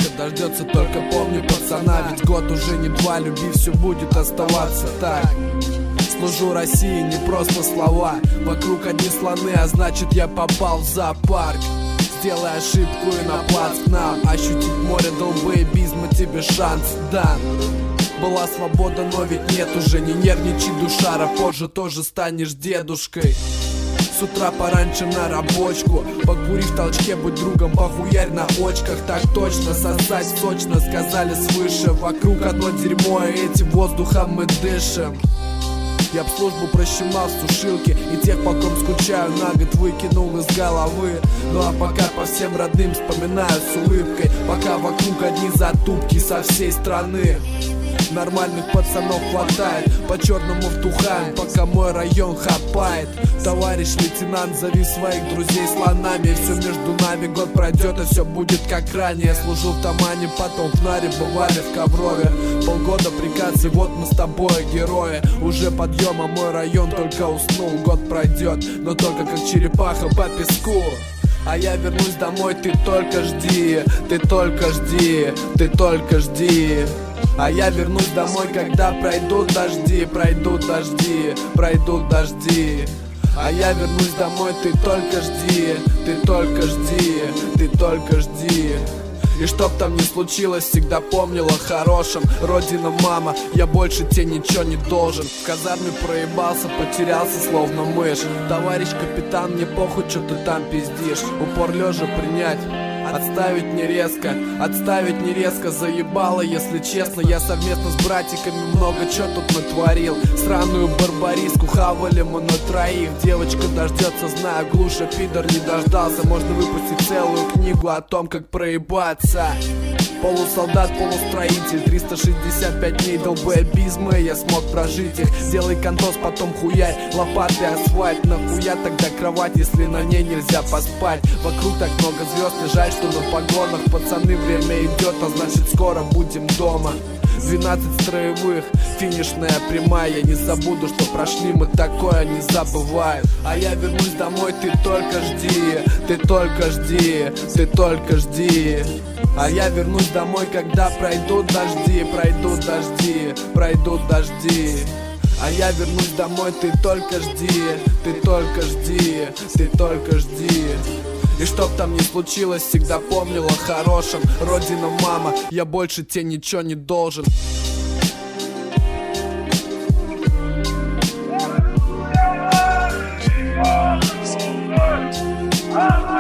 девочка дождется, только помни пацана. Ведь год уже не два, люби, все будет оставаться так. Служу России, не просто слова. Вокруг одни слоны, а значит я попал в зоопарк. Сделай ошибку и на плац к нам. Ощутить море долбоебизма тебе шанс дан. Была свобода, но ведь нет уже. Не нервничай, душара, позже тоже станешь дедушкой. С утра пораньше на рабочку, покури в толчке, будь другом, похуярь на очках. Так точно, сосать сочно, сказали свыше. Вокруг одно дерьмо, и этим воздухом мы дышим. Я б службу прощемал в сушилке, и тех, по ком скучаю, на год выкинул из головы. Ну а пока по всем родным вспоминаю с улыбкой, пока вокруг одни затупки со всей страны. Нормальных пацанов хватает, по-черному вдухаем, пока мой район хапает. Товарищ лейтенант, зови своих друзей слонами. Все между нами, год пройдет, и все будет как ранее. Служил в Тамане, потом в Наре, бывали в Коврове. Полгода приказ, и вот мы с тобой герои. Уже подъем, а мой район только уснул. Год пройдет, но только как черепаха по песку. А я вернусь домой, ты только жди, ты только жди, ты только жди. А я вернусь домой, когда пройдут дожди, пройдут дожди, пройдут дожди. А я вернусь домой, ты только жди, ты только жди, ты только жди. И чтоб там ни случилось, всегда помнил о хорошем. Родина, мама, я больше тебе ничего не должен. В казарме проебался, потерялся словно мышь. Товарищ капитан, мне похуй, что ты там пиздишь. Упор лежа принять, отставить не резко, заебало, если честно. Я совместно с братиками много чё тут натворил. Сраную барбариску хавали мы на троих. Девочка дождется, знаю, глуша, пидор не дождался. Можно выпустить целую книгу о том, как проебаться. Полусолдат, полустроитель, 365 дней долбоебизма, я смог прожить их. Делай контоз, потом хуярь, лопаты, асфальт. Нахуя тогда кровать, если на ней нельзя поспать? Вокруг так много звезд, и жаль, что на погонах. Пацаны, время идет, а значит скоро будем дома. 12 строевых, финишная прямая. Я не забуду, что прошли мы, такое не забываем. А я вернусь домой, ты только жди, ты только жди, ты только жди. А я вернусь домой, когда пройдут дожди, пройдут дожди, пройдут дожди. А я вернусь домой, ты только жди, ты только жди, ты только жди. И чтоб там ни случилось, всегда помнил о хорошем. Родина, мама, я больше тебе ничего не должен. Ah!